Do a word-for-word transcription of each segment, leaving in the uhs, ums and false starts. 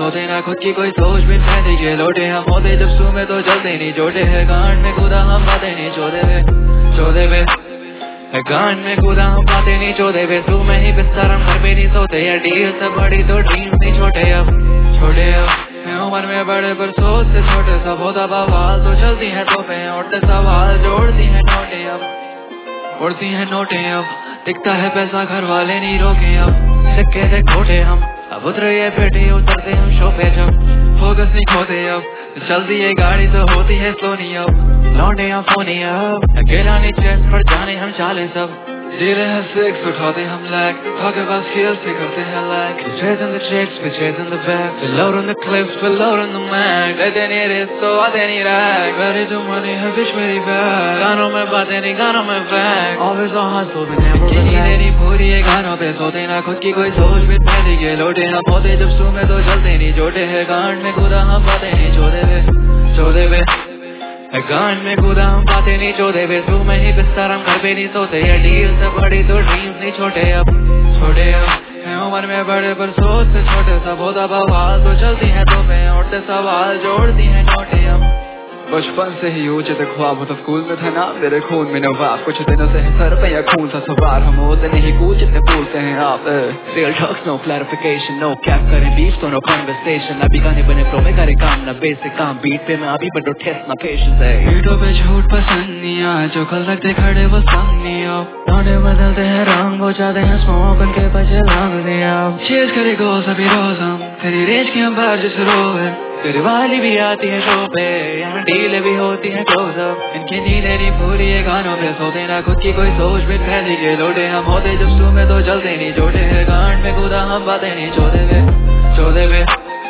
सोते ना खुद की कोई सोच भी फैली के लोटे हम होते जब सू में तो जलते नहीं जोटे है गांड में कूदा हम बातें नहीं चोदे वे चोदे वे गांड में कूदा हम बातें नहीं चोदे वे सू में ही बिस्तर हम घर पे नहीं सोते या डील से बड़ी तो ड्रीम नहीं छोटे अब छोटे अब उम्र में बड़े पर सोच से छोटे सब होता बवाल तो चलती है तोपे उड़ते सवाल जोड़ती है नोटे अब उड़ती है नोटे अब दिखता है पैसा घर वाले नहीं रोके अब सिक्के से खोटे हम अब उतरे ये बेटे उतरते हम शो पे जब फोकस नहीं खोते अब चलती है गाड़ी तो होती है सोनी अब लौंडे हम फोनी अब अकेला नहीं चेस्ट पर जाने हम चाले सब जी रहे हैं सिक्स उठाते हम लैग भागे पास खेल से करते हैं lag chasing the chicks we chasing the bags we load on the clips we load on the mag लेते नहीं रिस्क तो आते नहीं रैग ready to money है bitch मेरी bag गानों में बातें नहीं गानों में fact always on hustle but never relax नींद नहीं पूरी है गानों पे सोते ना खुद की कोई सोच भी फैली के लोटे हम होते जब सू में तो चलते नहीं जोटे है गांड में कूदा हम बातें नहीं चोदे वे चोदे वे गांड में कूदा हम बातें नहीं चोदे वे सू में ही बिस्तर हम घर पे नहीं सोते या डील से बड़ी तो ड्रीम्स नहीं छोटे अब छोटे अब उम्र में बड़े पर सोच से छोटे सब होता बवाल तो चलती है तो पे उड़ते सवाल जोड़ती है नोटे अब बचपन से ही ऊंचे तक ख्वाब तो स्कूल में था ना मेरे खून में नवाब कुछ दिनों से है सर पे या खून सा सवार हम होते नहीं कूच इतने भूलते हैं आप real talks no clarification no cap करें बीफ तो नो कन्वर्सेशन अभी गाने बने प्रो में करे काम ना बेसिक काम बीट पे मैं अभी बड़ो टेस्ट ना पेशेंस है बीटों पे झूठ पसंद नहीं आ जो कल रखते खड़े वो संग नहीं अब लौंडे बदलते हैं रंग वो चाहते हैं स्मोक उनके बचे लांग दिया चेज करे गोल सभी रोज हम तेरी रेंज की हम बाहर जिस रोवे तेरी वाली भी आती है शो पे यहाँ डील भी होती है क्लोज अप इनकी नींदें नहीं पूरी है गानों पे सोते ना खुद की कोई सोच भी फैली के लोटे हम होते जब सू में तो जलते नहीं जोटे है गांड में कूदा हम बातें नहीं चोदे वे चोदे वे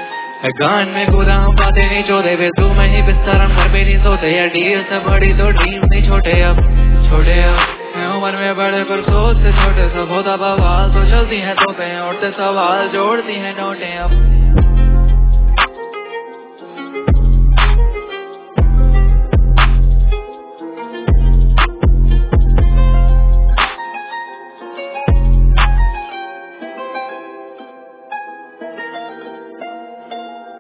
गांड में कूदा हम बातें नहीं चोदे वे सू में ही बिस्तर हम घर पे नहीं सोते या डील से बड़ी तो ड्रीम नहीं छोटे अब छोटे अब उम्र में बड़े पर सोच से छोटे सब होता बवाल तो चलती है तो पे उड़ते सवाल जोड़ती है नोटे अब